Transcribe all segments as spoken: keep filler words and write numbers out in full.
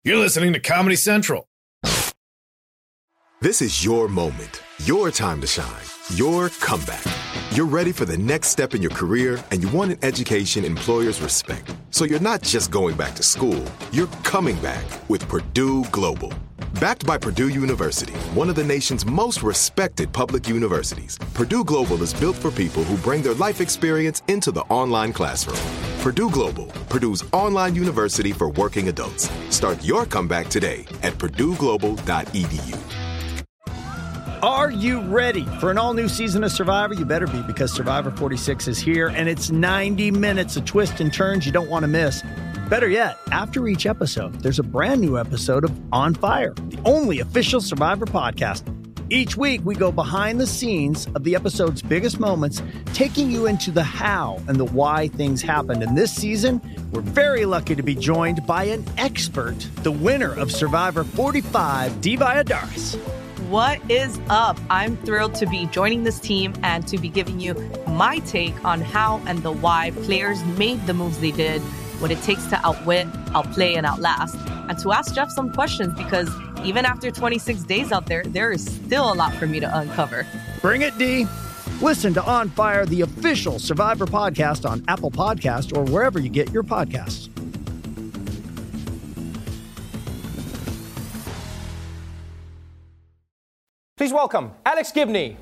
You're listening to Comedy Central. This is your moment, your time to shine, your comeback. You're ready for the next step in your career, and you want an education employers respect. So you're not just going back to school, you're coming back with Purdue Global. Backed by Purdue University, one of the nation's most respected public universities, Purdue Global is built for people who bring their life experience into the online classroom. Purdue Global, Purdue's online university for working adults. Start your comeback today at purdue global dot e d u. Are you ready for an all-new season of Survivor? You better be, because Survivor forty-six is here, and it's ninety minutes of twists and turns you don't want to miss. Better yet, after each episode, there's a brand new episode of On Fire, the only official Survivor podcast. Each week, we go behind the scenes of the episode's biggest moments, taking you into the how and the why things happened. And this season, we're very lucky to be joined by an expert, the winner of Survivor forty-five, Dee Valladares. What is up? I'm thrilled to be joining this team and to be giving you my take on how and the why players made the moves they did, what it takes to outwit, outplay, and outlast, and to ask Jeff some questions, because even after twenty-six days out there, there is still a lot for me to uncover. Bring it, D. Listen to On Fire, the official Survivor podcast, on Apple Podcasts or wherever you get your podcasts. Please welcome Alex Gibney.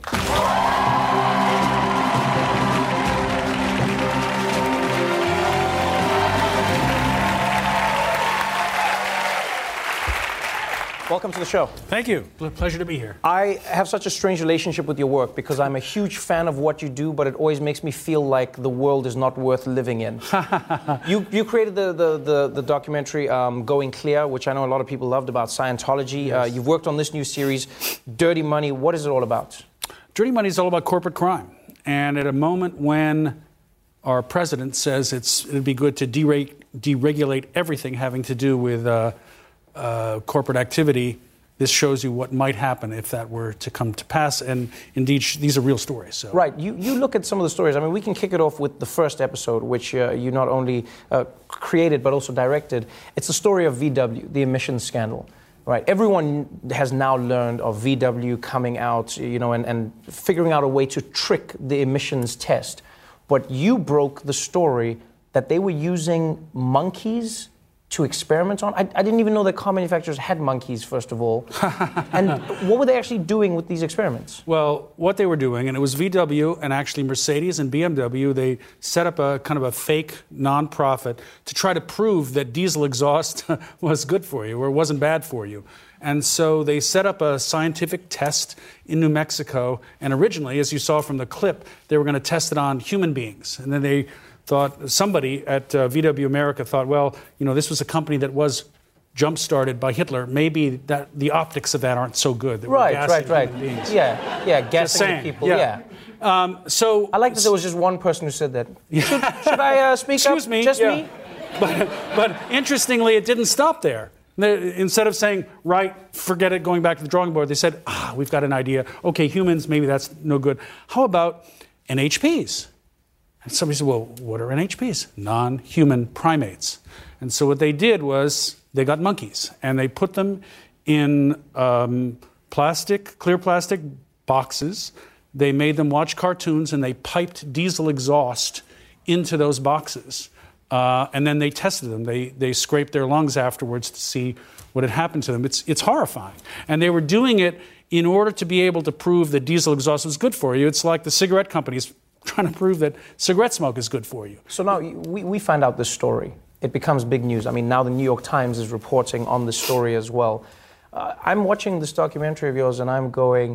Welcome to the show. Thank you. Pleasure to be here. I have such a strange relationship with your work because I'm a huge fan of what you do, but it always makes me feel like the world is not worth living in. you you created the, the, the, the documentary um, Going Clear, which I know a lot of people loved, about Scientology. Yes. Uh, you've worked on this new series, Dirty Money. What is it all about? Dirty Money is all about corporate crime. And at a moment when our president says it's it'd be good to dere- deregulate everything having to do with uh, Uh, corporate activity, this shows you what might happen if that were to come to pass. And indeed, sh- these are real stories. So. Right. You, you look at some of the stories. I mean, we can kick it off with the first episode, which uh, you not only uh, created but also directed. It's the story of V W, the emissions scandal. Right. Everyone has now learned of V W coming out, you know, and, and figuring out a way to trick the emissions test. But you broke the story that they were using monkeys to experiment on. I, I didn't even know that car manufacturers had monkeys, first of all. And what were they actually doing with these experiments? Well, what they were doing, and it was V W and actually Mercedes and B M W, they set up a kind of a fake nonprofit to try to prove that diesel exhaust was good for you or wasn't bad for you. And so they set up a scientific test in New Mexico. And originally, as you saw from the clip, they were going to test it on human beings. And then they thought, somebody at uh, V W America thought, well, you know, this was a company that was jump-started by Hitler. Maybe that the optics of that aren't so good. That right, we're right, right. Beings. Yeah, yeah, gassing the people. Yeah. yeah. Um, so I like that there was just one person who said that. Should, should I uh, speak Excuse up? me. Just yeah. me? But, but interestingly, it didn't stop there. They, instead of saying, right, forget it, going back to the drawing board, they said, ah, we've got an idea. Okay, humans, maybe that's no good. How about N H Ps? And somebody said, well, what are N H Ps? Non-human primates. And so what they did was they got monkeys and they put them in um, plastic, clear plastic boxes. They made them watch cartoons and they piped diesel exhaust into those boxes. Uh, and then they tested them. They they scraped their lungs afterwards to see what had happened to them. It's it's horrifying. And they were doing it in order to be able to prove that diesel exhaust was good for you. It's like the cigarette companies trying to prove that cigarette smoke is good for you. So now we, we find out this story. It becomes big news. I mean, now the New York Times is reporting on the story as well. Uh, I'm watching this documentary of yours and I'm going,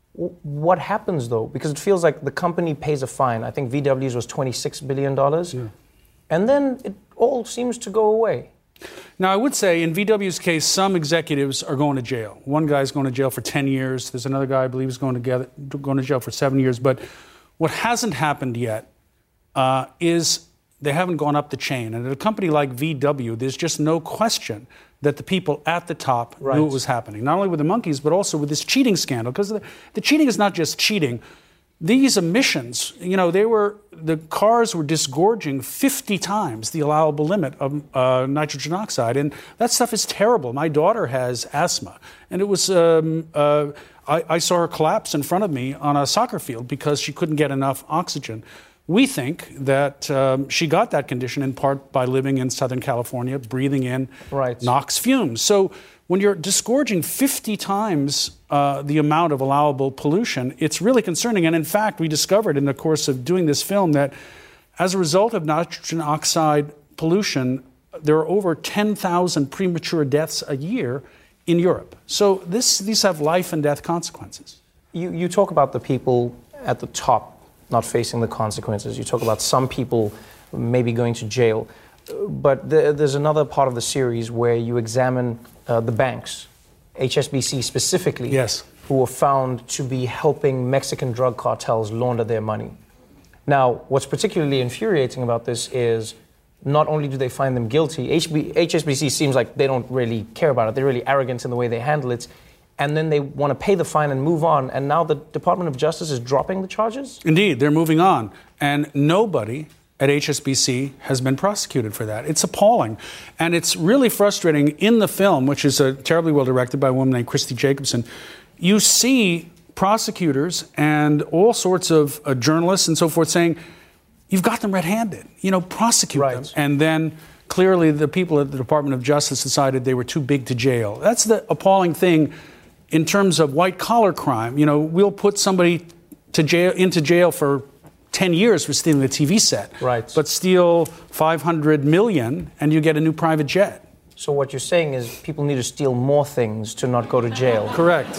what happens though? Because it feels like the company pays a fine. I think V W's was twenty-six billion dollars. Yeah. And then it all seems to go away. Now, I would say in V W's case, some executives are going to jail. One guy's going to jail for ten years. There's another guy, I believe, is going to, get, going to jail for seven years. But what hasn't happened yet uh, is they haven't gone up the chain. And at a company like V W, there's just no question that the people at the top right. knew what was happening. Not only with the monkeys, but also with this cheating scandal. Because the, the cheating is not just cheating. these emissions, you know, they were, the cars were disgorging fifty times the allowable limit of uh, nitrogen oxide. And that stuff is terrible. My daughter has asthma. And it was, um, uh, I, I saw her collapse in front of me on a soccer field because she couldn't get enough oxygen. We think that um, she got that condition in part by living in Southern California, breathing in right. NOx fumes. So when you're disgorging fifty times uh, the amount of allowable pollution, it's really concerning. And in fact, we discovered in the course of doing this film that as a result of nitrogen oxide pollution, there are over ten thousand premature deaths a year in Europe. So this, these have life and death consequences. You, you talk about the people at the top not facing the consequences. You talk about some people maybe going to jail. But the, there's another part of the series where you examine uh, the banks, H S B C specifically, yes. who were found to be helping Mexican drug cartels launder their money. Now, what's particularly infuriating about this is not only do they find them guilty, H S B C seems like they don't really care about it. They're really arrogant in the way they handle it. And then they want to pay the fine and move on. And now the Department of Justice is dropping the charges? Indeed, they're moving on. And nobody at H S B C has been prosecuted for that. It's appalling. And it's really frustrating in the film, which is uh, terribly well directed by a woman named Christy Jacobson. You see prosecutors and all sorts of uh, journalists and so forth saying, you've got them red-handed, you know, prosecute right. them. And then clearly the people at the Department of Justice decided they were too big to jail. That's the appalling thing in terms of white-collar crime. You know, we'll put somebody to jail into jail for ten years for stealing a T V set. Right. But steal five hundred million and you get a new private jet. So what you're saying is people need to steal more things to not go to jail. Correct.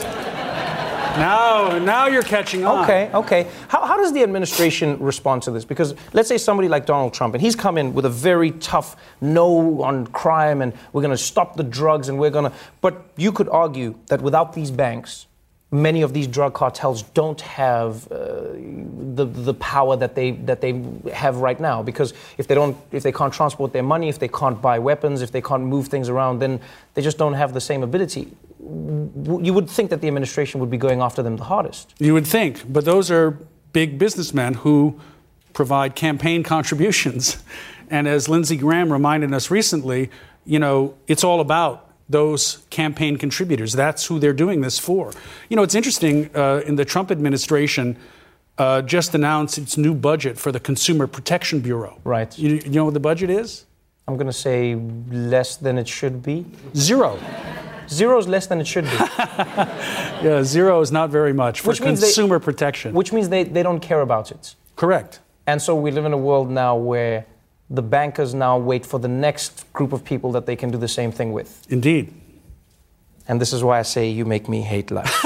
Now, now you're catching on. Okay, okay. How, how does the administration respond to this? Because let's say somebody like Donald Trump, and he's come in with a very tough no on crime, and we're going to stop the drugs, and we're going to... But you could argue that without these banks, many of these drug cartels don't have uh, the the power that they that they have right now, because if they don't if they can't transport their money, if they can't buy weapons, if they can't move things around, then they just don't have the same ability. You would think that the administration would be going after them the hardest. You would think, but those are big businessmen who provide campaign contributions. And as Lindsey Graham reminded us recently, you know, it's all about those campaign contributors. That's who they're doing this for. You know, it's interesting, uh, in the Trump administration uh, just announced its new budget for the Consumer Protection Bureau. Right. You, you know what the budget is? I'm going to say less than it should be. Zero. Zero is less than it should be. Yeah, zero is not very much for which consumer they, protection. Which means they, they don't care about it. Correct. And so we live in a world now where the bankers now wait for the next group of people that they can do the same thing with. Indeed. And this is why I say you make me hate life.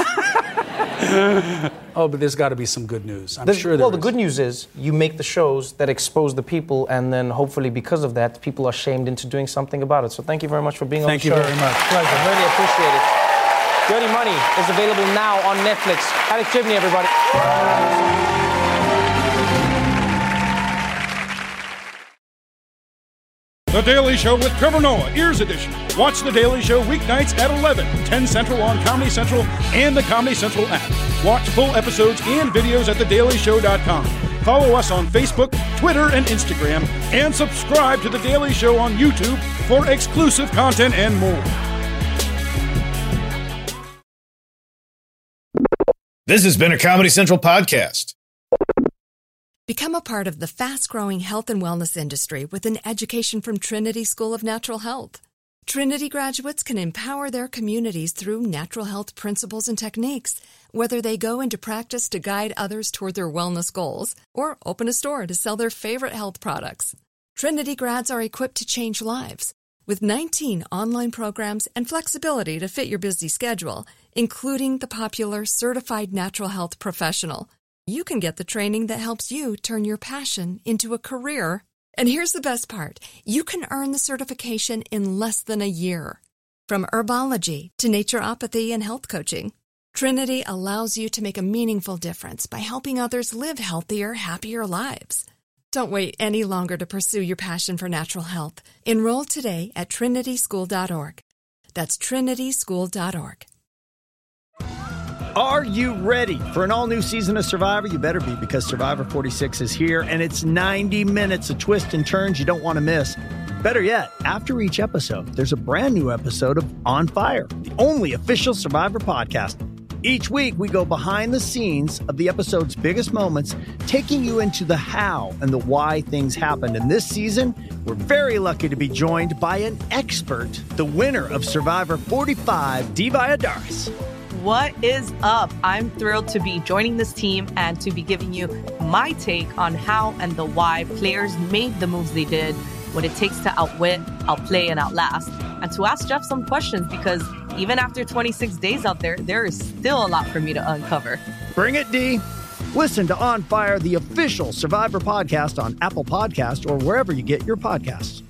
Oh, but there's got to be some good news. I'm there's, sure there Well, is. the good news is you make the shows that expose the people, and then hopefully because of that, people are shamed into doing something about it. So thank you very much for being thank on the show. Thank you very much. Pleasure. Really appreciate it. Dirty Money is available now on Netflix. Alex Gibney, everybody. The Daily Show with Trevor Noah, Ears Edition. Watch The Daily Show weeknights at eleven, ten Central on Comedy Central and the Comedy Central app. Watch full episodes and videos at the daily show dot com. Follow us on Facebook, Twitter, and Instagram. And subscribe to The Daily Show on YouTube for exclusive content and more. This has been a Comedy Central podcast. Become a part of the fast-growing health and wellness industry with an education from Trinity School of Natural Health. Trinity graduates can empower their communities through natural health principles and techniques, whether they go into practice to guide others toward their wellness goals or open a store to sell their favorite health products. Trinity grads are equipped to change lives with nineteen online programs and flexibility to fit your busy schedule, including the popular Certified Natural Health Professional. You can get the training that helps you turn your passion into a career. And here's the best part. You can earn the certification in less than a year. From herbology to naturopathy and health coaching, Trinity allows you to make a meaningful difference by helping others live healthier, happier lives. Don't wait any longer to pursue your passion for natural health. Enroll today at trinity school dot org. That's trinity school dot org. Are you ready for an all-new season of Survivor? You better be, because Survivor forty-six is here, and it's ninety minutes of twists and turns you don't want to miss. Better yet, after each episode, there's a brand new episode of On Fire, the only official Survivor podcast. Each week, we go behind the scenes of the episode's biggest moments, taking you into the how and the why things happened. And this season, we're very lucky to be joined by an expert, the winner of Survivor forty-five, Dee Valladares. What is up? I'm thrilled to be joining this team and to be giving you my take on how and the why players made the moves they did, what it takes to outwit, outplay, and outlast, and to ask Jeff some questions, because even after twenty-six days out there, there is still a lot for me to uncover. Bring it, Dee. Listen to On Fire, the official Survivor podcast on Apple Podcasts or wherever you get your podcasts.